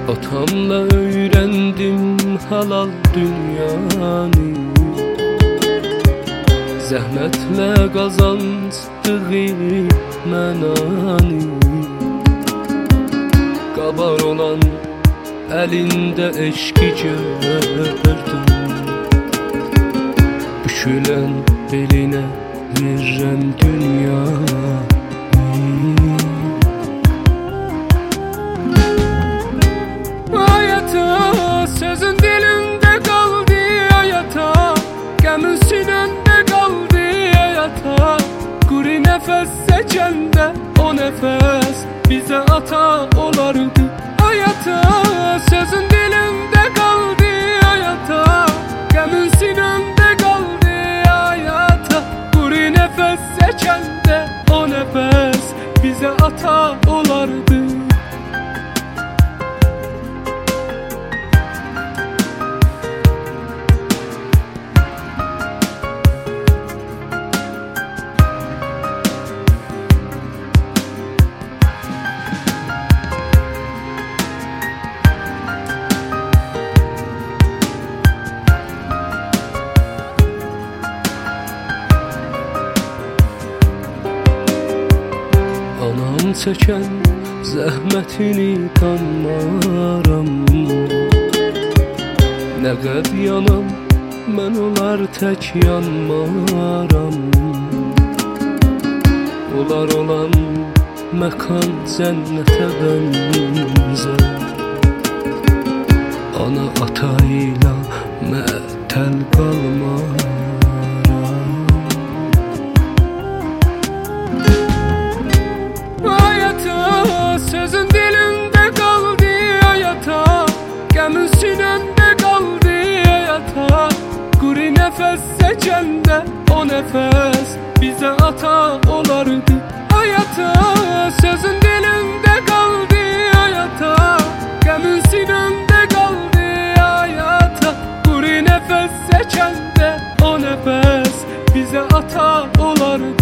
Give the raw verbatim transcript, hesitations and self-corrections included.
Atamla öğrendim halal dünyanı, zəhmətlə qazancdığı mənanı. Qabar olan əlində eşqi gördüm, bükülən belinə verirəm dünyanı. Hayata sözün dilimdə qaldı, hayata qəmin sinəndə qaldı, hayata quru nəfəs çəkəndə o nəfəs bizə ata olardı. Hayata sözün dilimdə qaldı, hayata qəmin sinəndə qaldı, hayata quru nəfəs çəkəndə o nəfəs bizə ata olardı. Anam çəkən zəhmətini tanmaram, nə qəd yanam, mən olar tək yanmaram. Olar olan məkan cənnətə bənzər, ana ata ilə məətəl qalmaram. Sözün dilimdə qaldı, hayata qəmin sinəndə qaldı, hayata quru nəfəs çəkəndə o nəfəs bizə ata olardı. Hayata sözün dilimdə qaldı, hayata qəmin sinəndə qaldı, hayata quru nəfəs çəkəndə o nəfəs bizə ata olardı.